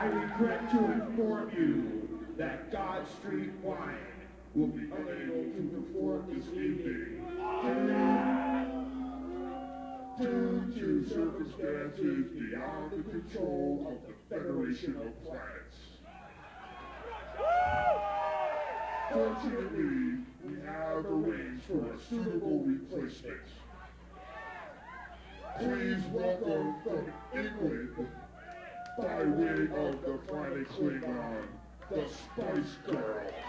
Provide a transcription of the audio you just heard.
I regret to inform you that God Street Wine will be unable to perform this evening due to circumstances beyond the control of the Federation of Planets. Fortunately, we have arranged for a suitable replacement. Please welcome from England, by way of the planet Klingon, the Spice Girl.